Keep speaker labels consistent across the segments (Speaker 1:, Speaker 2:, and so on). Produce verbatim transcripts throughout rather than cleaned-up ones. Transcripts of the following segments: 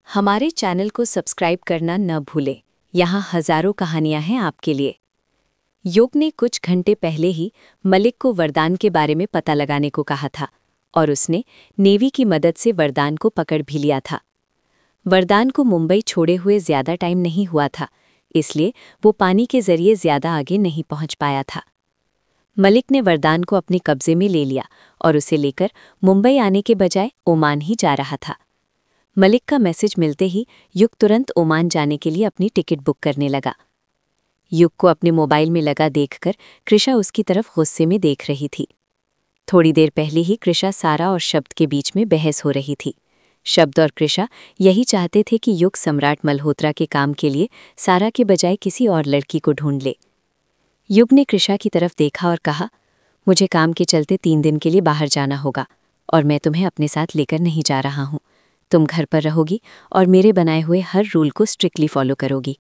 Speaker 1: हमारे चैनल को सब्सक्राइब करना न भूलें। यहाँ हजारों कहानियां हैं आपके लिए। युग ने कुछ घंटे पहले ही मलिक को वरदान के बारे में पता लगाने को कहा था और उसने नेवी की मदद से वरदान को पकड़ भी लिया था। वरदान को मुंबई छोड़े हुए ज्यादा टाइम नहीं हुआ था, इसलिए वो पानी के जरिए ज्यादा आगे नहीं पहुंच पाया था। मलिक ने वरदान को अपने कब्जे में ले लिया और उसे लेकर मुंबई आने के बजाय ओमान ही जा रहा था। मलिक का मैसेज मिलते ही युग तुरंत ओमान जाने के लिए अपनी टिकट बुक करने लगा। युग को अपने मोबाइल में लगा देखकर कृषा उसकी तरफ गुस्से में देख रही थी। थोड़ी देर पहले ही कृषा, सारा और शब्द के बीच में बहस हो रही थी। शब्द और कृषा यही चाहते थे कि युग सम्राट मल्होत्रा के काम के लिए सारा के बजाय किसी और लड़की को ढूंढ ले। युग ने कृषा की तरफ देखा और कहा, मुझे काम के चलते तीन दिन के लिए बाहर जाना होगा और मैं तुम्हें अपने साथ लेकर नहीं जा रहा हूँ। तुम घर पर रहोगी और मेरे बनाए हुए हर रूल को स्ट्रिक्टली फॉलो करोगी।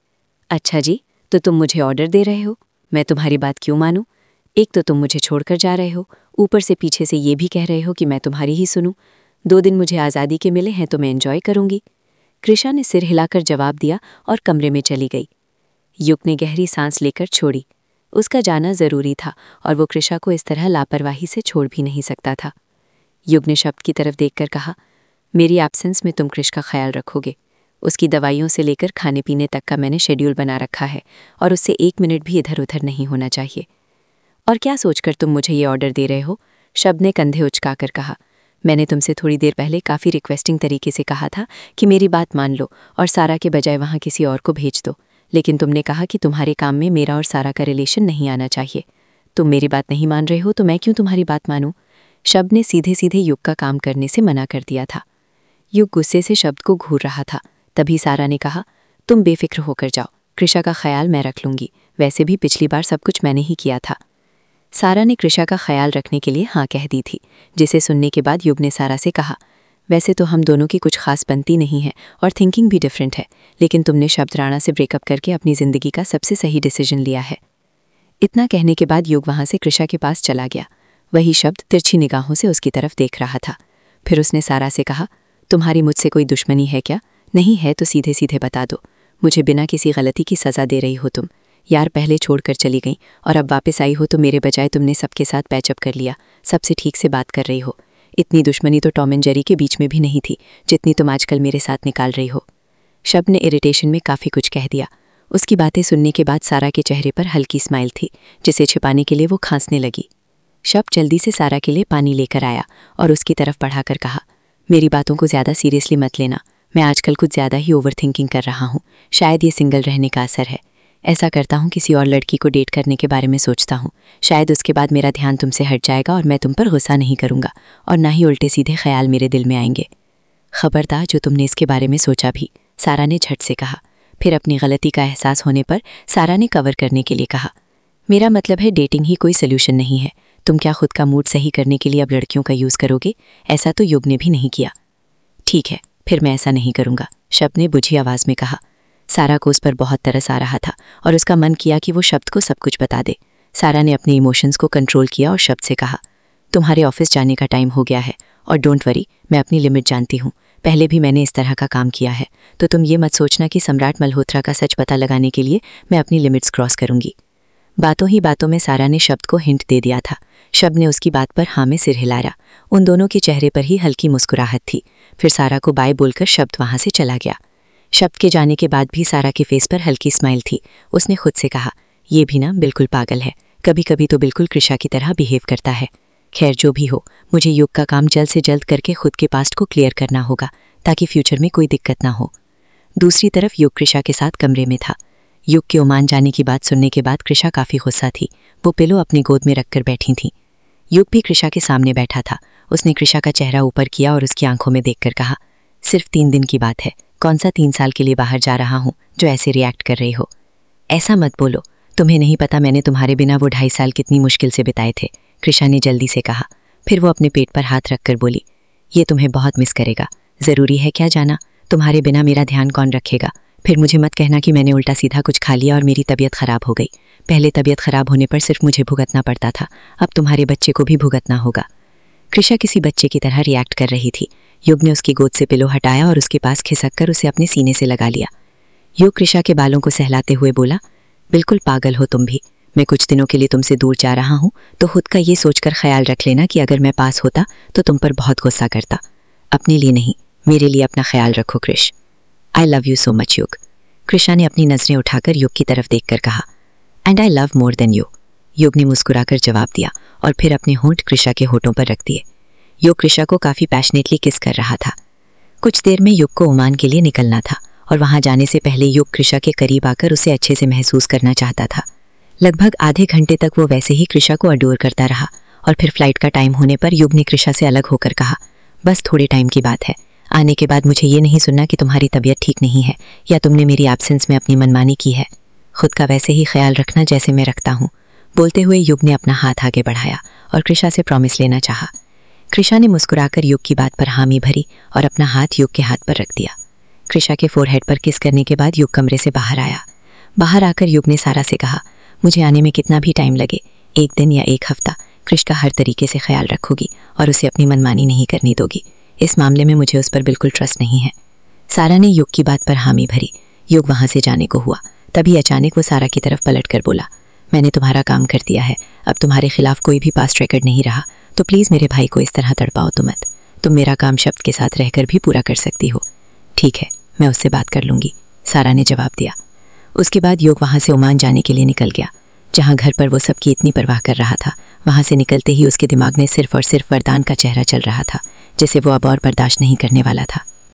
Speaker 1: अच्छा जी, तो तुम मुझे ऑर्डर दे रहे हो, मैं तुम्हारी बात क्यों मानूं? एक तो तुम मुझे छोड़कर जा रहे हो, ऊपर से पीछे से ये भी कह रहे हो कि मैं तुम्हारी ही सुनूं। दो दिन मुझे आज़ादी के मिले हैं तो मैं एंजॉय करूंगी। कृषा ने सिर हिलाकर जवाब दिया और कमरे में चली गई। युग ने गहरी सांस लेकर छोड़ी। उसका जाना जरूरी था और वो कृषा को इस तरह लापरवाही से छोड़ भी नहीं सकता था। युग ने शब्द की तरफ देखकर कहा, मेरी एब्सेंस में तुम कृष का ख्याल रखोगे। उसकी दवाइयों से लेकर खाने पीने तक का मैंने शेड्यूल बना रखा है और उससे एक मिनट भी इधर उधर नहीं होना चाहिए। और क्या सोचकर तुम मुझे ये ऑर्डर दे रहे हो? शब्द ने कंधे उचकाकर कहा, मैंने तुमसे थोड़ी देर पहले काफ़ी रिक्वेस्टिंग तरीके से कहा था कि मेरी बात मान लो और सारा के बजाय वहाँ किसी और को भेज दो, लेकिन तुमने कहा कि तुम्हारे काम में मेरा और सारा का रिलेशन नहीं आना चाहिए। तुम मेरी बात नहीं मान रहे हो तो मैं क्यों तुम्हारी बात मानूं? शब्द ने सीधे सीधे युग का काम करने से मना कर दिया था। युग गुस्से से शब्द को घूर रहा था। तभी सारा ने कहा, तुम बेफिक्र होकर जाओ, कृषा का ख्याल मैं रख लूंगी। वैसे भी पिछली बार सब कुछ मैंने ही किया था। सारा ने कृषा का ख्याल रखने के लिए हाँ कह दी थी, जिसे सुनने के बाद युग ने सारा से कहा, वैसे तो हम दोनों की कुछ खास बनती नहीं है और थिंकिंग भी डिफरेंट है, लेकिन तुमने शब्द राणा से ब्रेकअप करके अपनी ज़िंदगी का सबसे सही डिसीजन लिया है। इतना कहने के बाद युग वहाँ से कृषा के पास चला गया। वही शब्द तिरछी निगाहों से उसकी तरफ देख रहा था। फिर उसने सारा से कहा, तुम्हारी मुझसे कोई दुश्मनी है क्या? नहीं है तो सीधे सीधे बता दो। मुझे बिना किसी गलती की सज़ा दे रही हो तुम। यार, पहले छोड़कर चली गई और अब वापस आई हो तो मेरे बजाय तुमने सबके साथ पैचअप कर लिया, सबसे ठीक से बात कर रही हो। इतनी दुश्मनी तो टॉम एंड जेरी के बीच में भी नहीं थी जितनी तुम आजकल मेरे साथ निकाल रही हो। शब्द ने इरिटेशन में काफ़ी कुछ कह दिया। उसकी बातें सुनने के बाद सारा के चेहरे पर हल्की स्माइल थी, जिसे छिपाने के लिए वो खांसने लगी। शब्द जल्दी से सारा के लिए पानी लेकर आया और उसकी तरफ बढ़ाकर कहा, मेरी बातों को ज़्यादा सीरियसली मत लेना। मैं आजकल कुछ ज़्यादा ही ओवर थिंकिंग कर रहा हूँ। शायद ये सिंगल रहने का असर है। ऐसा करता हूँ, किसी और लड़की को डेट करने के बारे में सोचता हूँ। शायद उसके बाद मेरा ध्यान तुमसे हट जाएगा और मैं तुम पर गुस्सा नहीं करूँगा और ना ही उल्टे सीधे ख्याल मेरे दिल में आएंगे। खबरदार जो तुमने इसके बारे में सोचा भी, सारा ने झट से कहा। फिर अपनी गलती का एहसास होने पर सारा ने कवर करने के लिए कहा, मेरा मतलब है डेटिंग ही कोई सोल्यूशन नहीं है। तुम क्या खुद का मूड सही करने के लिए अब लड़कियों का यूज़ करोगे? ऐसा तो युग ने भी नहीं किया। ठीक है, फिर मैं ऐसा नहीं करूँगा, शब्द ने बुझी आवाज़ में कहा। सारा को उस पर बहुत तरस आ रहा था और उसका मन किया कि वो शब्द को सब कुछ बता दे। सारा ने अपने इमोशंस को कंट्रोल किया और शब्द से कहा, तुम्हारे ऑफिस जाने का टाइम हो गया है और डोंट वरी, मैं अपनी लिमिट जानती हूँ। पहले भी मैंने इस तरह का काम किया है, तो तुम ये मत सोचना कि सम्राट मल्होत्रा का सच पता लगाने के लिए मैं अपनी लिमिट्स क्रॉस करूँगी। बातों ही बातों में सारा ने शब्द को हिंट दे दिया था। शब्द ने उसकी बात पर हाँ में सिर हिलाया। उन दोनों के चेहरे पर ही हल्की मुस्कुराहट थी। फिर सारा को बाय बोलकर शब्द वहाँ से चला गया। शब्द के जाने के बाद भी सारा के फेस पर हल्की स्माइल थी। उसने खुद से कहा, ये भी ना बिल्कुल पागल है, कभी कभी तो बिल्कुल कृषा की तरह बिहेव करता है। खैर जो भी हो, मुझे युग का काम जल्द से जल्द करके खुद के पास्ट को क्लियर करना होगा ताकि फ्यूचर में कोई दिक्कत ना हो। दूसरी तरफ युग कृषा के साथ कमरे में था। युग के ओमान जाने की बात सुनने के बाद कृषा काफ़ी गुस्सा थी। वो पिलो अपनी गोद में रखकर बैठी थी। युग भी कृषा के सामने बैठा था। उसने कृषा का चेहरा ऊपर किया और उसकी आंखों में देखकर कहा, सिर्फ तीन दिन की बात है, कौन सा तीन साल के लिए बाहर जा रहा हूँ जो ऐसे रिएक्ट कर रही हो? ऐसा मत बोलो, तुम्हें नहीं पता मैंने तुम्हारे बिना वो ढाई साल कितनी मुश्किल से बिताए थे, कृषा ने जल्दी से कहा। फिर वो अपने पेट पर हाथ रखकर बोली, ये तुम्हें बहुत मिस करेगा। ज़रूरी है क्या जाना? तुम्हारे बिना मेरा ध्यान कौन रखेगा? फिर मुझे मत कहना कि मैंने उल्टा सीधा कुछ खा लिया और मेरी तबीयत ख़राब हो गई। पहले तबीयत ख़राब होने पर सिर्फ मुझे भुगतना पड़ता था, अब तुम्हारे बच्चे को भी भुगतना होगा। कृषा किसी बच्चे की तरह रिएक्ट कर रही थी। युग ने उसकी गोद से पिलो हटाया और उसके पास खिसक कर उसे अपने सीने से लगा लिया। युग कृषा के बालों को सहलाते हुए बोला, बिल्कुल पागल हो तुम भी। मैं कुछ दिनों के लिए तुमसे दूर जा रहा हूँ, तो खुद का ये सोचकर ख्याल रख लेना कि अगर मैं पास होता तो तुम पर बहुत गुस्सा करता। अपने लिए नहीं, मेरे लिए अपना ख्याल रखो Krish. I love you so much Yug. Krisha ने अपनी नजरें उठाकर युग की तरफ देखकर कहा, and I love more than you. Yug ने मुस्कुराकर जवाब दिया और फिर अपने होंठ कृषा के होठों पर रख दिए। युग कृषा को काफी पैशनेटली किस कर रहा था। कुछ देर में युग को ओमान के लिए निकलना था और वहां जाने से पहले युग कृषा के करीब आकर उसे अच्छे से महसूस करना चाहता था। लगभग आधे घंटे तक वो वैसे ही कृषा को अडोर करता रहा और फिर फ्लाइट का टाइम होने पर युग ने कृषा से अलग होकर कहा, बस थोड़े टाइम की बात है। आने के बाद मुझे ये नहीं सुनना कि तुम्हारी तबीयत ठीक नहीं है या तुमने मेरी एब्सेंस में अपनी मनमानी की है। खुद का वैसे ही ख्याल रखना जैसे मैं रखता हूँ। बोलते हुए युग ने अपना हाथ आगे बढ़ाया और कृषा से प्रॉमिस लेना चाहा। कृषा ने मुस्कुराकर युग की बात पर हामी भरी और अपना हाथ युग के हाथ पर रख दिया। कृषा के फोरहेड पर किस करने के बाद युग कमरे से बाहर आया। बाहर आकर युग ने सारा से कहा, मुझे आने में कितना भी टाइम लगे, एक दिन या एक हफ्ता, कृष का हर तरीके से ख्याल रखोगी और उसे अपनी मनमानी नहीं करनी दोगी। इस मामले में मुझे उस पर बिल्कुल ट्रस्ट नहीं है। सारा ने युग की बात पर हामी भरी। युग वहां से जाने को हुआ, तभी अचानक वो सारा की तरफ पलट कर बोला, मैंने तुम्हारा काम कर दिया है, अब तुम्हारे खिलाफ कोई भी पास्ट रिकॉर्ड नहीं रहा, तो प्लीज़ मेरे भाई को इस तरह तड़पाओ तो मत। तुम मेरा काम शब्द के साथ रहकर भी पूरा कर सकती हो। ठीक है, मैं उससे बात कर लूँगी, सारा ने जवाब दिया। उसके बाद युग वहाँ से ओमान जाने के लिए निकल गया। जहाँ घर पर वो सबकी इतनी परवाह कर रहा था, वहाँ से निकलते ही उसके दिमाग में सिर्फ और सिर्फ वरदान का चेहरा चल रहा था, जिसे वो अब और बर्दाश्त नहीं करने वाला था।